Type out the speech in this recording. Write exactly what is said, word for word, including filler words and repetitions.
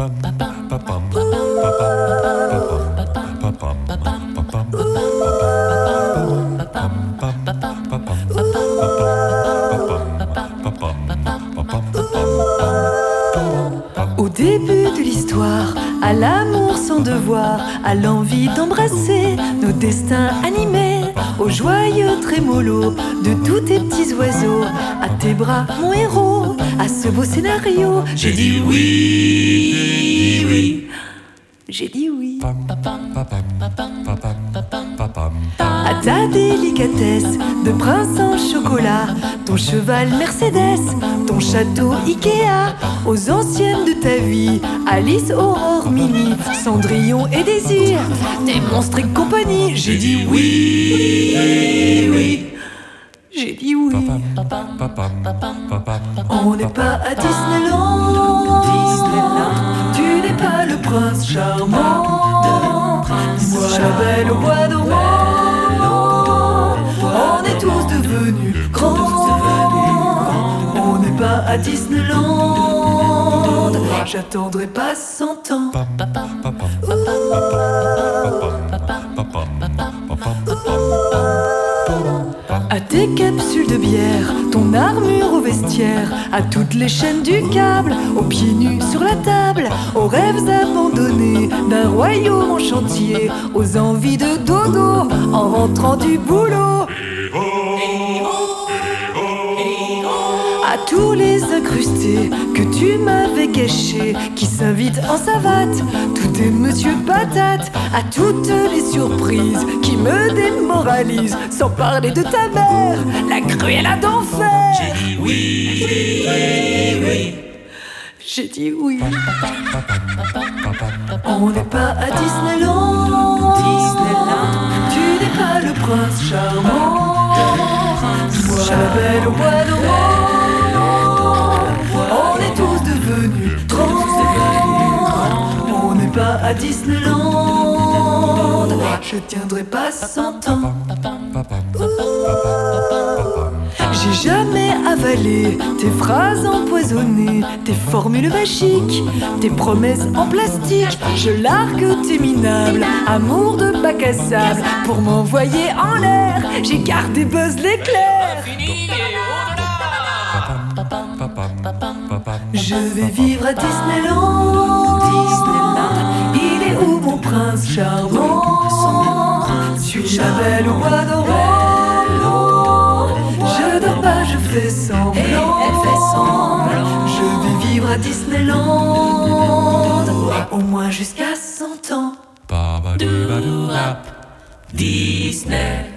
Au début de l'histoire, à l'amour sans devoir, à l'envie d'embrasser nos destins animés, au joyeux trémolo de tous tes petits oiseaux, à tes bras mon héros, à ce beau scénario, j'ai dit oui, oui, j'ai dit oui. À ta délicatesse de prince en chocolat, ton cheval Mercedes, ton château Ikea, aux anciennes de ta vie, Alice, Aurore, Mini, Cendrillon et Désir, des monstres et compagnie, j'ai dit oui, oui, j'ai dit oui. On n'est pas à Disneyland, tu n'es pas le prince charmant, moi la belle au bois dormant, on est tous devenus grands, on n'est pas à Disneyland, j'attendrai pas cent ans. À tes capsules de bière, ton armure au vestiaire, à toutes les chaînes du câble, aux pieds nus sur la table, aux rêves abandonnés d'un royaume en chantier, aux envies de dodo en rentrant du boulot. À tous les incrustés que tu m'avais cachés, qui s'invitent en savate, tout est Monsieur Patate, à toutes les surprises qui me démoralisent, sans parler de ta mère, la cruelle d'enfer. J'ai dit oui, oui, oui. J'ai dit oui. On n'est pas à Disneyland, tu n'es pas le prince charmant, moi la belle au bois dormant, on est tous devenus grands, on n'est pas à Disneyland, je tiendrai pas cent ans. J'ai jamais avalé tes phrases empoisonnées, tes formules magiques, tes promesses en plastique. Je largue tes minables amours de bac à sable pour m'envoyer en l'air. J'ai gardé Buzz l'éclair. Je vais vivre à Disneyland. Il est où mon prince charmant? Suis la belle au bois dormant. Je dors pas, je fais semblant. Elle fait semblant. Je vais vivre à Disneyland, au moins jusqu'à cent ans. Disney.